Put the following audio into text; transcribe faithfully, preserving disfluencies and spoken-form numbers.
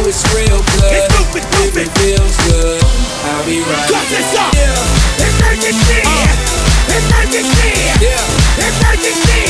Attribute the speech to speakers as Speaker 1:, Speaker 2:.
Speaker 1: it's real good.
Speaker 2: It's moving,
Speaker 1: If
Speaker 2: moving.
Speaker 1: it feels good, I'll be right
Speaker 2: Cut this
Speaker 1: there.
Speaker 2: up.
Speaker 1: Yeah.
Speaker 2: Emergency.
Speaker 1: Uh.
Speaker 2: Emergency.
Speaker 1: Yeah.
Speaker 2: Emergency.